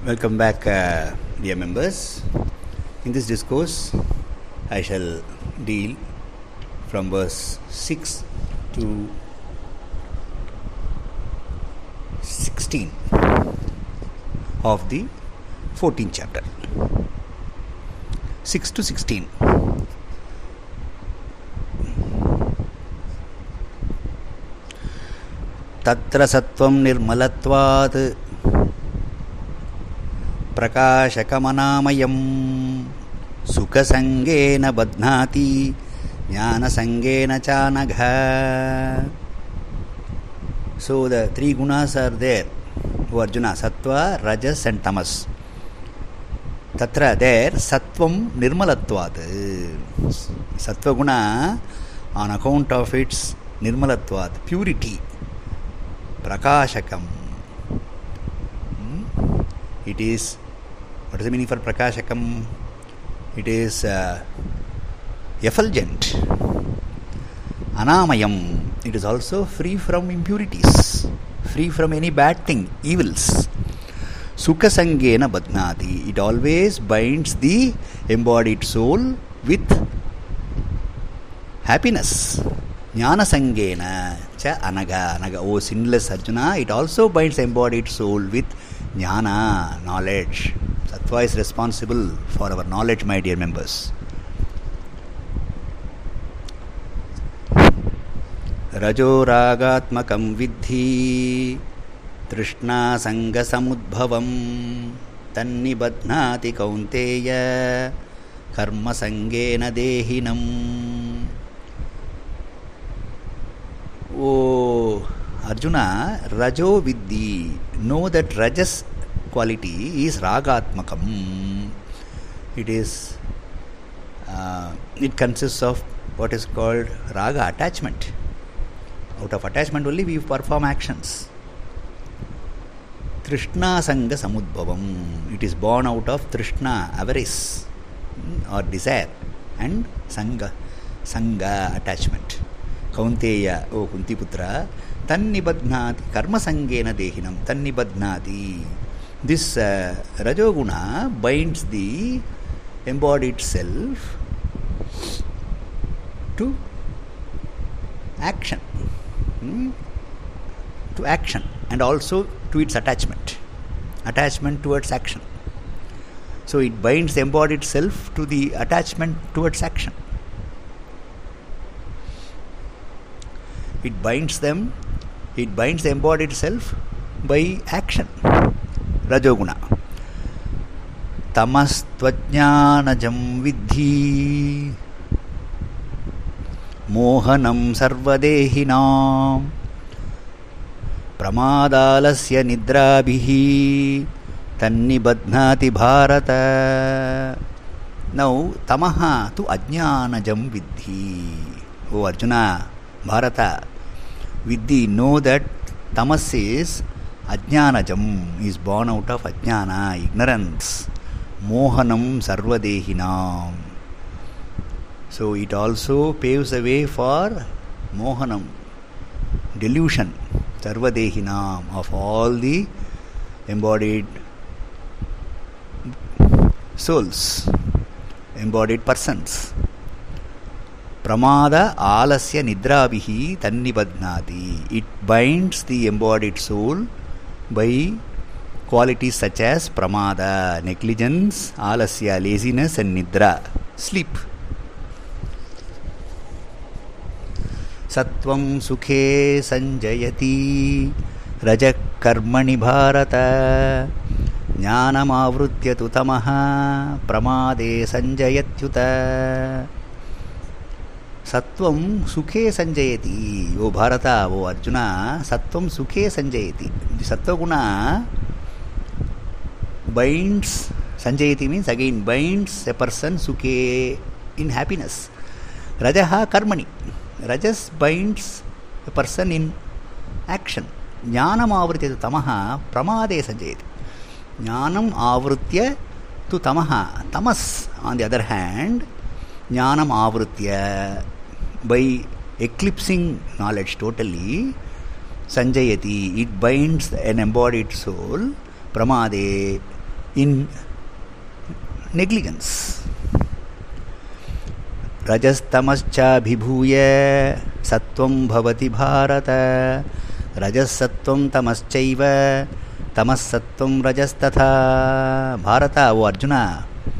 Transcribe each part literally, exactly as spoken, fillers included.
Welcome back, uh, dear members. In this discourse, I shall deal from verse six to sixteen of the fourteenth chapter. six to sixteen. Tatra sattvam nirmalatvat prakashakamamayam sukasangena badhnati jnanasangena chanagha. So the three gunas are there, O Arjuna: sattva, rajas and tamas. Tatra, there, sattvam nirmalatvat. Sattva guna, on account of its nirmalatvat, purity, prakashakam. It is, what is the meaning for prakashakam? It is uh, effulgent. Anamayam, it is also free from impurities, free from any bad thing, evils. Sukasangena badhnati, it always binds the embodied soul with happiness. Jnanasangena cha anaga, anaga, O sinless Arjuna, it also binds the embodied soul with jnana, knowledge. Sattva is responsible for our knowledge, my dear members. Rajo ragatmakam vidhi trishna sanga samudbhavam tanni badhnati kaunteya karma sangena dehinam. Oh Arjuna, Rajo Vidhi, know that Rajas quality is Ragatmakam. It is, uh, it consists of what is called Raga, attachment. Out of attachment only we perform actions. Trishna Sanga Samudbhavam, it is born out of Trishna, avarice or desire, and Sanga, Sanga, attachment. Kaunteya, O Kuntiputra, Tannibadhnati karma sangena dehinam. Tannibadhnati. This uh, Rajoguna binds the embodied self to action. Hmm? To action and also to its attachment. Attachment towards action. So it binds the embodied self to the attachment towards action. It binds them, it binds the embodied self by action. Rajoguna. Tamastvajnanajam vidhi mohanam sarvadehinam pramadalasya nidrabhihi tannibadhnati bharata. Now, tamaha tu ajnanajam vidhi. O Arjuna, Bharata, Vidhi, know that tamas is ajnanajam, is born out of ajnana, ignorance. Mohanam sarvadehinam. So it also paves the way for mohanam, delusion, sarvadehinam, of all the embodied souls, embodied persons. Pramada alasya nidrabhihi tannibadhnati. It binds the embodied soul by qualities such as pramada, negligence, alasya, laziness, and nidra, sleep. Sattvam sukhe sanjayati rajak karmani bharata jnanam avrutya tu tamaha pramade sanjayatyuta. Sattvam sukhe sanjayati. O Bharata, O Arjuna, sattvam sukhe sanjayati. The sattva guna binds, sanjayati means again binds a person sukhe, in happiness. Rajaha karmani. Rajas binds a person in action. Jnanam avrutya tu tamaha pramade sanjayati. Jnanam avrutya tu tamaha. Tamas, on the other hand, jnanam avrutya, by eclipsing knowledge totally, sanjayati, it binds an embodied soul, pramade, in negligence. Rajastamascha bhibhuya sattvam bhavati bharata. Rajasattvam tamaschaiva tamasattvam rajastatha. Bharata, O Arjuna,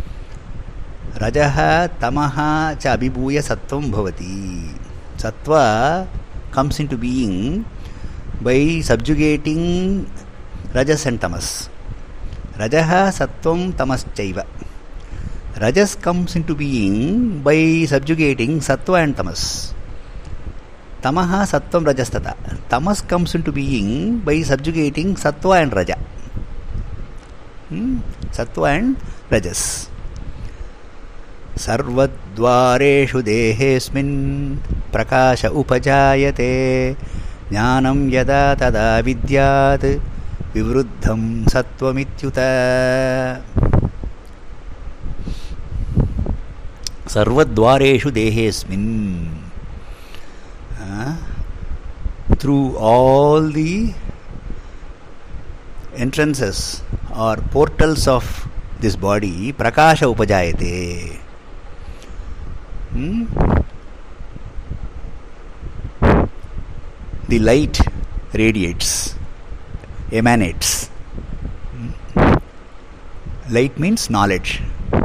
Rajaha tamaha cha abhibhuya sattvam bhavati. Sattva comes into being by subjugating Rajas and Tamas. Rajaha sattvam tamaschaiva. Rajas comes into being by subjugating Sattva and Tamas. Tamaha sattvam rajastata. Tamas comes into being by subjugating Sattva and Raja. Hmm? Sattva and Rajas. Sarvadvareshu dehesmin prakasha upajayate jnanam yada tada vidyat vivruddham sattvamityuta. Sarvadvareshu dehesmin. Uh, through all the entrances or portals of this body, prakasha upajayate. Hmm? The light radiates, emanates. Hmm? Light means knowledge.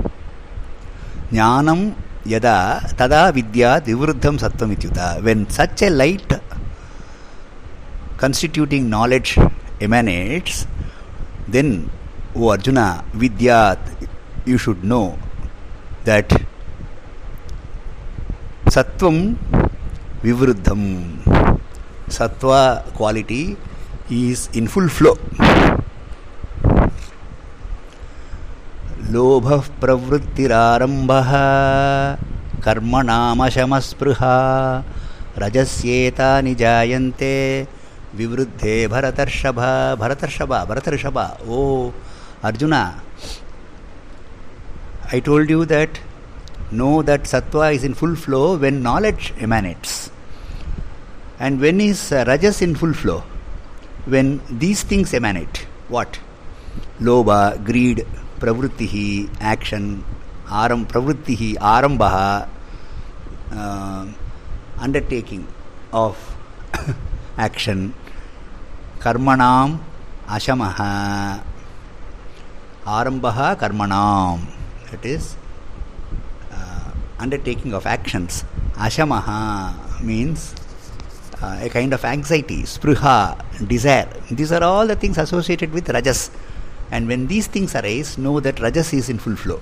Jnanam yada tada vidya divruddham sattvamityuta. When such a light constituting knowledge emanates, then, O Arjuna, vidyat, you should know that sattvam vivruddham, sattva quality is in full flow. Lobha pravrittirarambha karmanamasamasprha rajasyeta nijayante vivruddhe bharatarshabha. Bharatarshabha, Bharatarshabha. Oh Arjuna, I told you that know that sattva is in full flow when knowledge emanates. And when is uh, rajas in full flow? When these things emanate. What? Lobha, greed, pravrittihi, action, aram, pravrittihi, arambaha, uh, undertaking of action, karmanam, ashamaha, arambaha, karmanam, that is uh, undertaking of actions. Ashamaha means uh, a kind of anxiety, spruha, desire. These are all the things associated with rajas. And when these things arise, know that rajas is in full flow.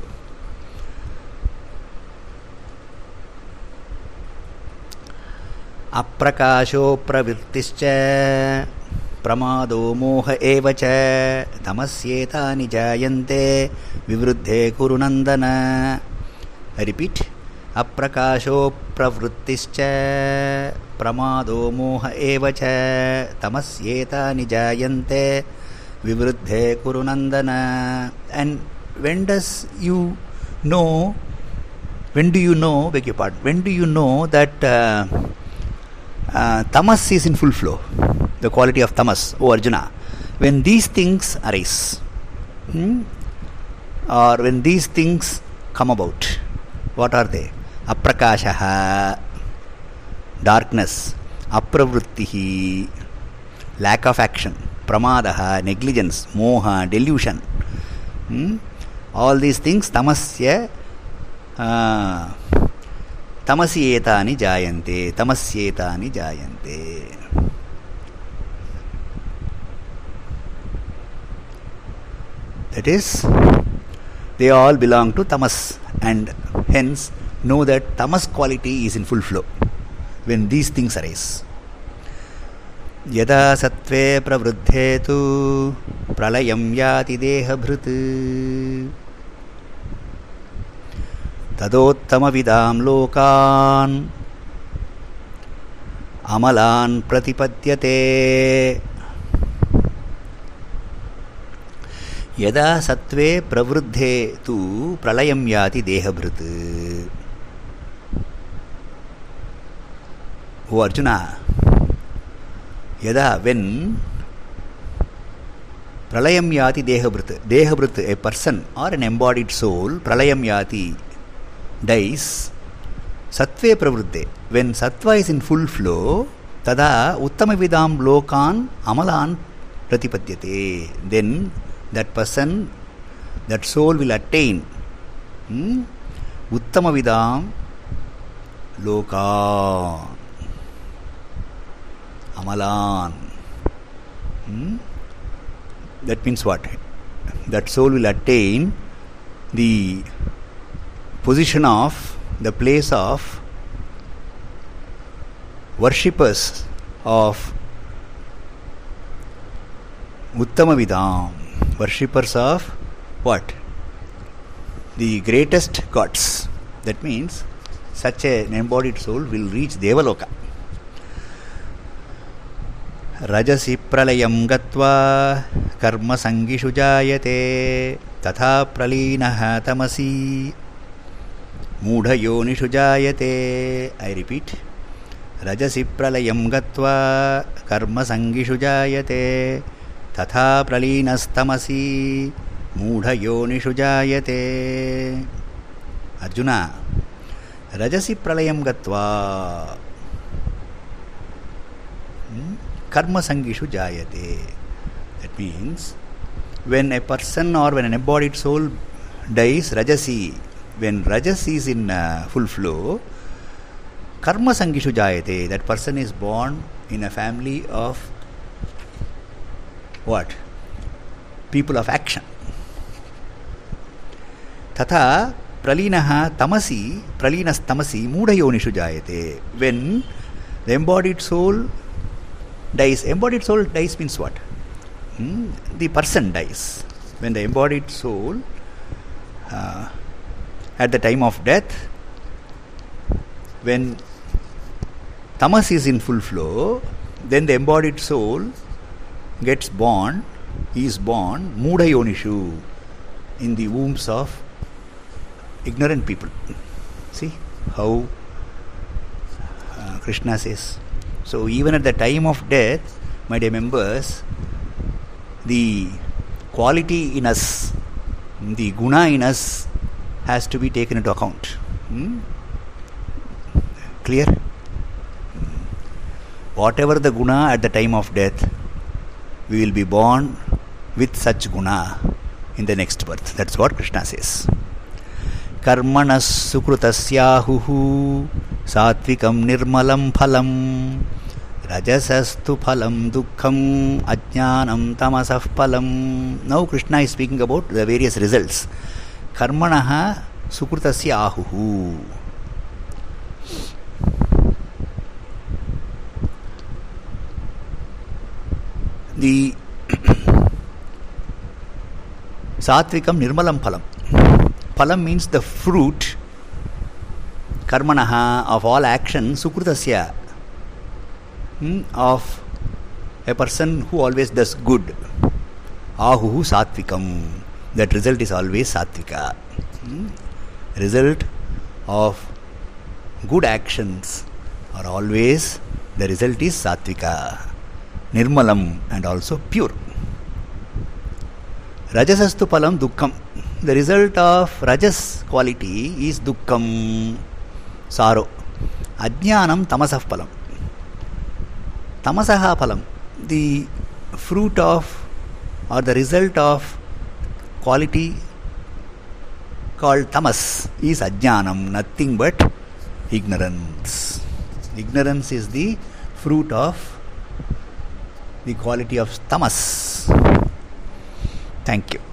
Aprakasho pravrittischa pramado moha evacha tamasyeta nijayante vivruddhe kurunandana. I repeat. Aprakasho pravrittischa pramado moha evacha tamasyeta nijayante vivruddhe kurunandana. And when does you know, when do you know, beg your pardon, when do you know that uh, uh, tamas is in full flow, the quality of tamas, O Arjuna? When these things arise, hmm? or when these things come about. What are they? Aprakashaha, darkness. Apravrittihi, lack of action. Pramadaha, negligence. Moha, delusion. Hmm? All these things, tamasya, uh, tamasietani jayante, tamasyetani jayante. That is, they all belong to tamas, and hence know that tamas quality is in full flow when these things arise. Yada sattve pravruddhe tu pralayam yati deha bhrit tadottama vidam lokan amalan pratipadyate. Yada sattve pravruddhe tu pralayam yati deha bhrit. O Arjuna, yada, when Pralayam yati dehabrit. Dehabrit, a person or an embodied soul, pralayam yati, dies. Sattve pravruddhe. When sattva is in full flow, tada uttamavidam lokan amalan pratipadyate. Then that person, that soul will attain hmm, uttamavidam lokan amalan. Hmm? That means what? That soul will attain the position of, the place of worshippers of Uttamavidam, worshippers of what? The greatest gods. That means such an embodied soul will reach Devaloka. Rajasi pralayam gatva karma sangishu jayate tatha pralinaha tamasi mudha yonishu jayate. I repeat. Rajasi pralayam gatva karma sangishu jayate tatha pralinastamasi mudha yonishu jayate. Arjuna, Rajasi pralayam gatva hmm? Karma sangishu jayate. That means when a person or when an embodied soul dies, Rajasi, when Rajas is in uh, full flow, karma sangishu jayate, that person is born in a family of what? People of action. Tatha pralinaha tamasi, pralinas tamasi, mudha yonishu jayate. When the embodied soul dies, embodied soul dies means what? Hmm? The person dies. When the embodied soul uh, at the time of death, when tamas is in full flow, then the embodied soul gets born, he is born mudha yonishu, in the wombs of ignorant people. See how uh, Krishna says. So even at the time of death, my dear members, the quality in us, the guna in us has to be taken into account. Hmm? Clear? Whatever the guna at the time of death, we will be born with such guna in the next birth. That's what Krishna says. Karmanas sukrutasyahuhu satvikam nirmalam phalam rajasastu phalam dukkham ajnanam tamasah phalam. Now Krishna is speaking about the various results. Karmanaha sukrutasyahuhu. The Satvikam Nirmalam Phalam. Phalam means the fruit, karmanaha, of all action, sukrutasya, hmm, of a person who always does good. Ahuhu Satvikam. That result is always Satvika. Hmm? Result of good actions are always, the result is Satvika. Nirmalam, and also pure. Rajasastu phalam dukkham. The result of rajas quality is dukkham, sorrow. Ajnanam tamasah phalam. Tamasaha phalam. The fruit of or the result of quality called tamas is ajnanam, nothing but ignorance. Ignorance is the fruit of the quality of tamas. Thank you.